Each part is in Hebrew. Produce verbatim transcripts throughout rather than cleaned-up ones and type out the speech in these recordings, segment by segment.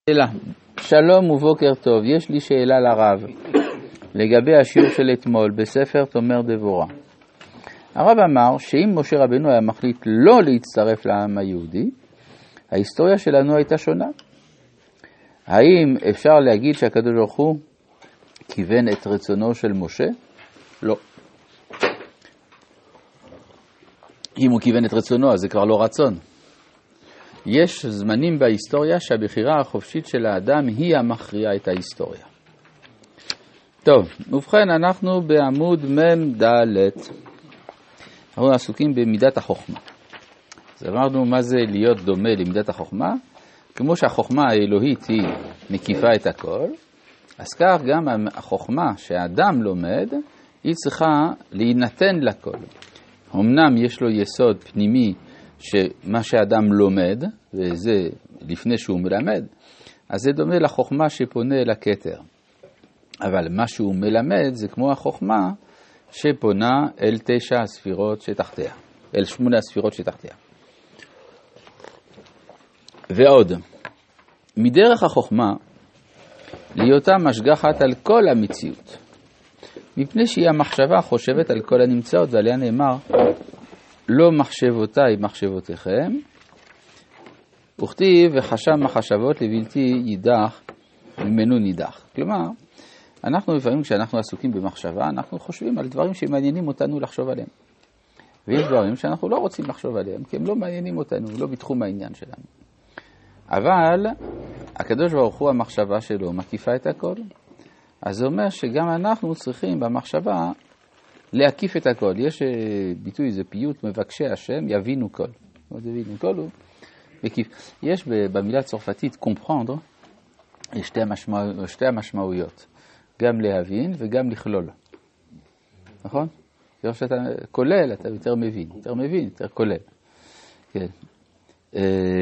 שאלה, שלום ובוקר טוב, יש לי שאלה לרב לגבי השיעור של אתמול בספר תומר דבורה. הרב אמר שאם משה רבנו היה מחליט לא להצטרף לעם היהודי, ההיסטוריה שלנו הייתה שונה. האם אפשר להגיד שהקדוש ברוך הוא כיוון את רצונו של משה? לא. אם הוא כיוון את רצונו אז זה כבר לא רצון. יש זמנים בהיסטוריה שהבחירה החופשית של האדם היא המכריעה את ההיסטוריה. טוב, ובכן אנחנו בעמוד מ"ד. אנחנו עסוקים במידת החוכמה. אז אמרנו מה זה להיות דומה למידת החוכמה. כמו שהחוכמה האלוהית היא מקיפה את הכל, אז כך גם החוכמה שהאדם לומד היא צריכה להינתן לכל. אמנם יש לו יסוד פנימי שמה שאדם לומד, וזה לפני שהוא מלמד, אז זה דומה לחוכמה שפונה אל הכתר. אבל מה שהוא מלמד זה כמו החוכמה שפונה אל תשע הספירות שתחתיה, אל שמונה הספירות שתחתיה. ועוד, מדרך החוכמה להיותה משגחת על כל המציאות, מפני שהיא המחשבה חושבת על כל הנמצאות, ועליה נאמר, לא מחשבותיי מחשבותיכם, וכתיב וחשב מחשבות לבלתי יידח ממנו נידח. כלומר, אנחנו לפעמים כשאנחנו עסוקים במחשבה, אנחנו חושבים על דברים שמעניינים אותנו לחשוב עליהם. ויש דברים שאנחנו לא רוצים לחשוב עליהם, כי הם לא מעניינים אותנו, לא בתחום העניין שלנו. אבל הקדוש ברוך הוא המחשבה שלו מקיפה את הכל, אז זה אומר שגם אנחנו צריכים במחשבה להקיף את הכל. יש ביטוי, זה פיוט מבקשי השם, יבינו כל. יבינו כל הוא מקיף. יש במילה צרפתית comprendre, יש שתי, המשמע, שתי המשמעויות. גם להבין וגם לכלול. נכון? כשאתה כולל, אתה יותר מבין. יותר מבין, יותר כולל. כן. אה,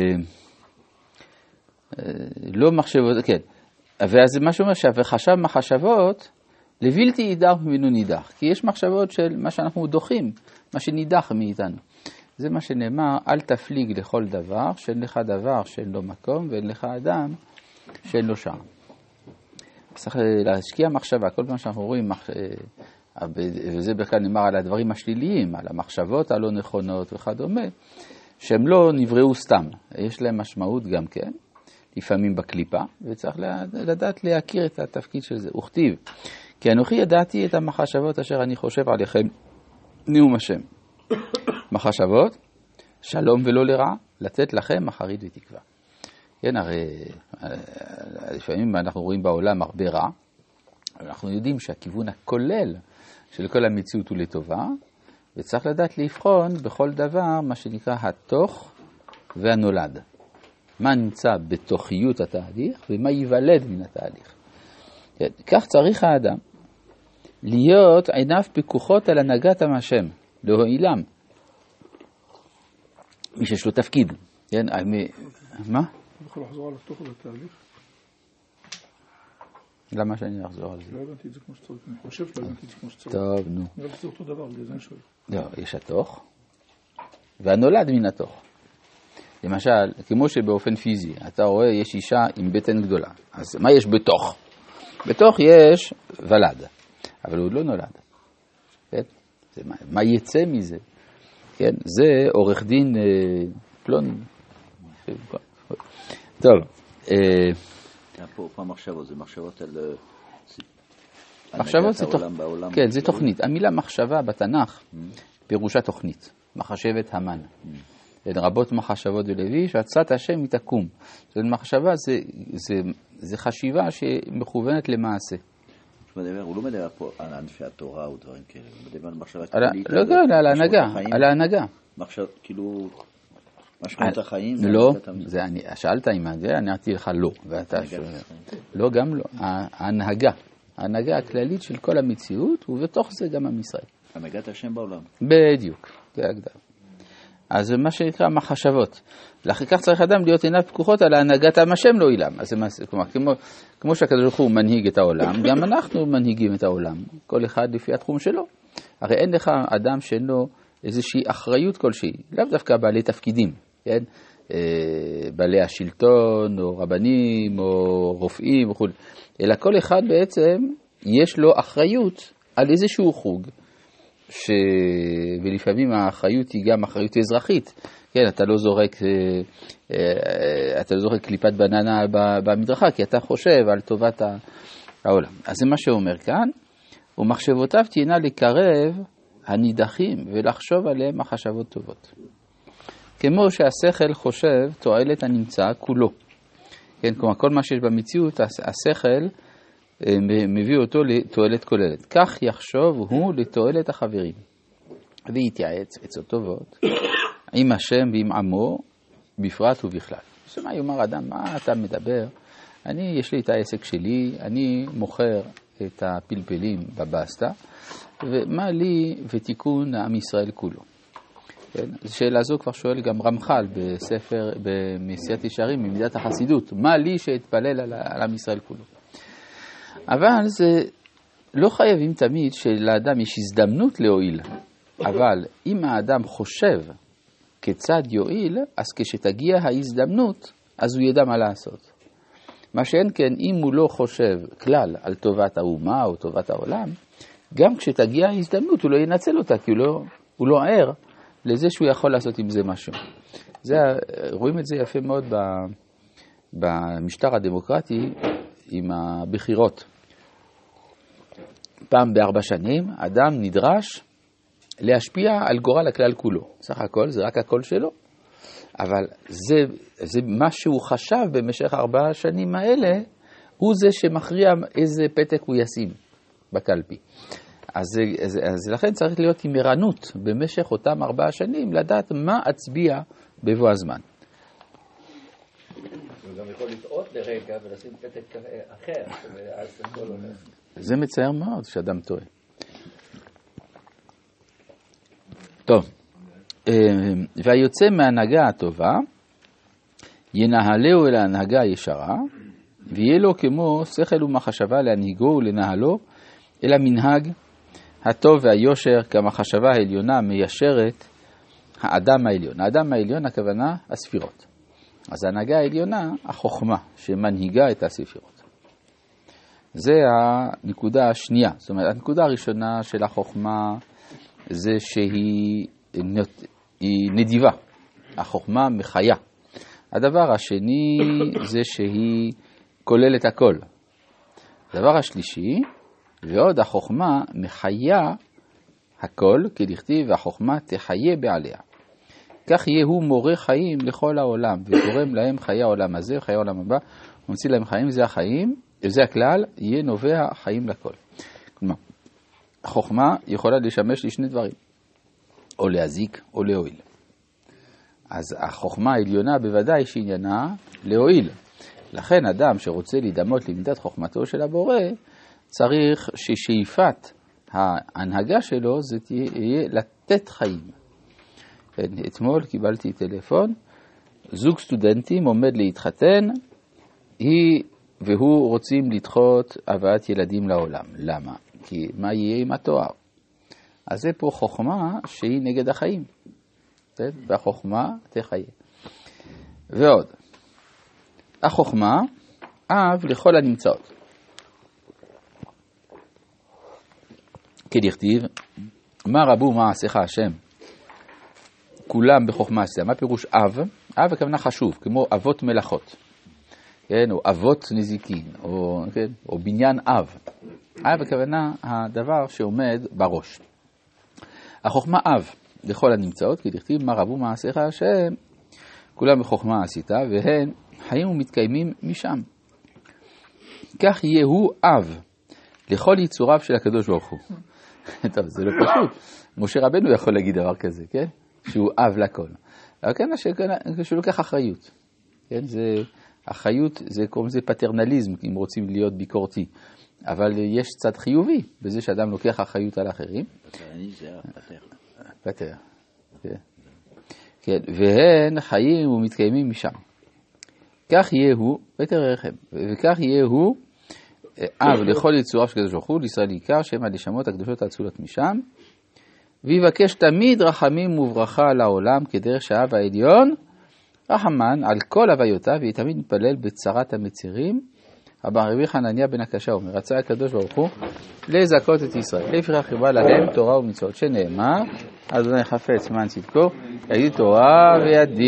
אה, לא מחשבות, כן. ואז מה שאומר שחשב מחשבות, לבלתי יידח ממנו נידח. כי יש מחשבות של מה שאנחנו דוחים, מה שנידח מאיתנו. זה מה שנאמר, אל תפליג לכל דבר, שאין לך דבר שאין לו מקום, ואין לך אדם שאין לו שם. צריך להשקיע מחשבה, כל פעם שאנחנו רואים, וזה בכלל נאמר על הדברים השליליים, על המחשבות הלא נכונות וכדומה, שהם לא נבראו סתם, יש להם משמעות גם כן, לפעמים בקליפה, וצריך לדעת להכיר את התפקיד של זה. וכתיב, כי אנוכי ידעתי את המחשבות אשר אני חושב עליכם, נאום השם. מחשבות, שלום ולא לרע, לתת לכם אחרית ותקווה. כן, הרי לפעמים אנחנו רואים בעולם הרבה רע, אנחנו יודעים שהכיוון הכולל של כל המציאות הוא לטובה, וצריך לדעת לבחון בכל דבר מה שנקרא התוך והנולד. מה נמצא בתוכיות התהליך ומה ייוולד מן התהליך. כן, כך צריך האדם להיות עיניו פקוחות על הנהגת השם, להועילם. מי שיש לו תפקיד. כן, מה? אתה יכול לחזור על התוך והתהליך? למה שאני אחזור על זה? לא הבנתי את זה כמו שצריך. אני חושב שלא הבנתי את זה כמו שצריך. טוב, נו. נראה לי זה אותו דבר, בגלל זה אני שואל. לא, יש התוך והנולד מן התוך. למשל, כמו שבאופן פיזי, אתה רואה יש אישה עם בטן גדולה. אז מה יש בתוך? בתוך יש ולד, אבל הוא לא נולד. כן? זה מה, מה יצא מזה? כן? זה עורך דין אה, פלוני. טוב. אה, פה, פה מחשבות, זה מחשבות על... מחשבות זה תוכנית. כן, זה תוכנית. המילה מחשבה בתנ"ך פירושה תוכנית. מחשבת המן. רבות מחשבות ולוי, שעצת השם היא תקום. זאת מחשבה, זה, זה, זה חשיבה שמכוונת למעשה. הוא לא מדבר פה על אנשי התורה או דברים כאלה, הוא מדבר על מחשבה כללית. לא, לא, על ההנהגה, על ההנהגה. מחשב, כאילו, משמעות החיים. לא, זה, אני, שאלת אם זה, אני אמרתי לך לא, ואתה שואל. לא, גם לא. ההנהגה, ההנהגה הכללית של כל המציאות, ובתוך זה גם עם ישראל. הנהגת השם בעולם. בדיוק, זה הגדרה. אז זה מה שנקרא מחשבות. לכן כך צריך אדם להיות עיניו פקוחות על ההנהגת עם השם לא אילם. אז זה, כלומר, כמו, כמו שהקדוש ברוך הוא מנהיג את העולם, גם אנחנו מנהיגים את העולם. כל אחד לפי התחום שלו. הרי אין לך אדם שאין לו איזושהי אחריות כלשהי. לאו דווקא בעלי תפקידים. כן? בעלי השלטון, או רבנים, או רופאים וכו'. אלא כל אחד בעצם יש לו אחריות על איזשהו חוג, ש... ולפעמים האחריות היא גם אחריות אזרחית. כן, אתה לא זורק, אתה לא זורק קליפת בננה במדרכה, כי אתה חושב על טובת העולם. אז זה מה שאומר כאן, ומחשבותיו תהיינה לקרב הנידחים ולחשוב עליהם מחשבות טובות. כמו שהשכל חושב תועלת הנמצא כולו. כן, כלומר, כל מה שיש במציאות, השכל מביא אותו לתועלת כוללת. כך יחשוב הוא לתועלת החברים. ויתייעץ עצות טובות עם השם ועם עמו, בפרט ובכלל. שמה יאמר אדם, מה אתה מדבר? אני, יש לי את העסק שלי, אני מוכר את הפלפלים בבסטה, ומה לי ותיקון עם ישראל כולו. כן? שאלה זו כבר שואל גם רמח"ל בספר, במסיעת ישרים, ממידת החסידות. מה לי שאתפלל על, על עם ישראל כולו? אבל זה לא חייבים תמיד שלאדם יש הזדמנות להועיל. אבל אם האדם חושב כיצד יועיל, אז כשתגיע ההזדמנות, אז הוא ידע מה לעשות. מה שאין כן, אם הוא לא חושב כלל על טובת האומה או טובת העולם, גם כשתגיע ההזדמנות הוא לא ינצל אותה, כי הוא לא, הוא לא ער לזה שהוא יכול לעשות עם זה משהו. זה, רואים את זה יפה מאוד במשטר הדמוקרטי עם הבחירות. פעם בארבע שנים, אדם נדרש להשפיע על גורל הכלל כולו. סך הכל, זה רק הקול שלו. אבל זה, זה מה שהוא חשב במשך ארבע השנים האלה, הוא זה שמכריע איזה פתק הוא ישים בקלפי. אז, אז, אז לכן צריך להיות עם ערנות במשך אותם ארבע שנים, לדעת מה אצביע בבוא הזמן. הוא גם יכול לטעות לרגע ולשים פתק אחר, ואז הכל הולך. זה מצער מאוד שאדם טועה. טוב, והיוצא מהנהגה הטובה, ינהלהו אל ההנהגה הישרה, ויהיה לו כמו שכל ומחשבה להנהיגו ולנהלו אל המנהג הטוב והיושר, כמחשבה העליונה מיישרת האדם העליון. האדם העליון, הכוונה, הספירות. אז ההנהגה העליונה, החוכמה, שמנהיגה את הספירות. זה הנקודה השנייה. זאת אומרת, הנקודה הראשונה של החוכמה, זה שהיא נדיבה. החוכמה מחיה. הדבר השני זה שהיא כוללת הכל. הדבר השלישי, ועוד החוכמה מחיה הכל, כדכתיב, והחוכמה תחיה בעליה. כך יהיה הוא מורה חיים לכל העולם, וגורם להם חיי העולם הזה, חיי העולם הבא, ומציא להם חיים, זה החיים, זה הכלל, יהיה נובע חיים לכל. כלומר, החוכמה יכולה לשמש לשני דברים, או להזיק או להועיל. אז החוכמה העליונה בוודאי שעניינה להועיל. לכן אדם שרוצה להידמות למידת חוכמתו של הבורא, צריך ששאיפת ההנהגה שלו זה תהיה לתת חיים. אתמול קיבלתי טלפון, זוג סטודנטים עומד להתחתן, היא והוא רוצים לדחות הבאת ילדים לעולם. למה? כי מה יהיה עם התואר? אז זה פה חוכמה שהיא נגד החיים. והחוכמה תחיה. ועוד, החוכמה אב לכל הנמצאות. כדכתיב, מה רבו מעשיך השם? כולם בחוכמה עשיה. מה פירוש אב? אב הכוונה חשוב, כמו אבות מלאכות. כן, או אבות נזיקין, או, כן, או בניין אב. אב הכוונה הדבר שעומד בראש. החוכמה אב לכל הנמצאות, כדכתיב, מה רבו מעשיך השם? כולם בחוכמה עשית, והן חיים ומתקיימים משם. כך יהיה הוא אב לכל יצוריו של הקדוש ברוך הוא. טוב, זה לא פשוט. משה רבנו יכול להגיד דבר כזה, כן? שהוא אב לכל. אבל כן, שהוא לוקח אחריות. כן? זה, אחריות, זה קוראים לזה פטרנליזם, אם רוצים להיות ביקורתי. אבל יש צד חיובי, בזה שאדם לוקח אחריות על אחרים. פטרני זה פטר. פטר. כן. כן. והן חיים ומתקיימים משם. כך יהיה הוא, פטר רחם, וכך יהיה הוא, אב לכל יצוריו של הקדוש ברוך הוא, לישראל עיקר, שהם הנשמות הקדושות האצולות משם, ויבקש תמיד רחמים וברכה לעולם, כדרך שהאב העליון רחמן על כל הוויותיו, והיא תמיד מתפלל בצרת המצירים. אבל רבי חנניה בן הקשה אומר, רצה הקדוש ברוך הוא לזכות את ישראל. לפיכך חיבה להם תורה ומצוות, שנאמר, אדוני חפץ למען צדקו, יגיד תורה וידין.